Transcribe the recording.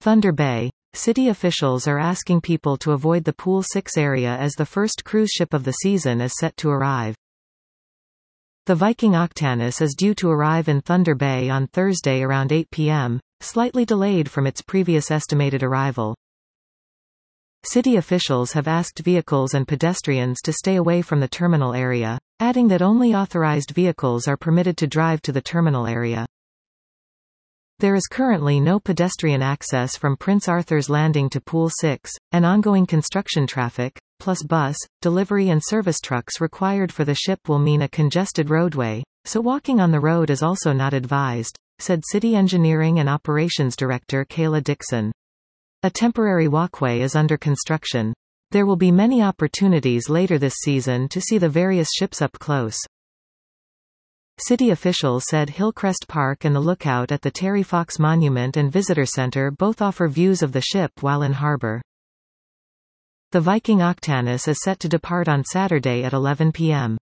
Thunder Bay. City officials are asking people to avoid the Pool 6 area as the first cruise ship of the season is set to arrive. The Viking Octanus is due to arrive in Thunder Bay on Thursday around 8 p.m., slightly delayed from its previous estimated arrival. City officials have asked vehicles and pedestrians to stay away from the terminal area, adding that only authorized vehicles are permitted to drive to the terminal area. There is currently no pedestrian access from Prince Arthur's Landing to Pool 6, and ongoing construction traffic, plus bus, delivery and service trucks required for the ship will mean a congested roadway, so walking on the road is also not advised, said City Engineering and Operations Director Kayla Dixon. A temporary walkway is under construction. There will be many opportunities later this season to see the various ships up close. City officials said Hillcrest Park and the lookout at the Terry Fox Monument and Visitor Center both offer views of the ship while in harbor. The Viking Octanus is set to depart on Saturday at 11 p.m.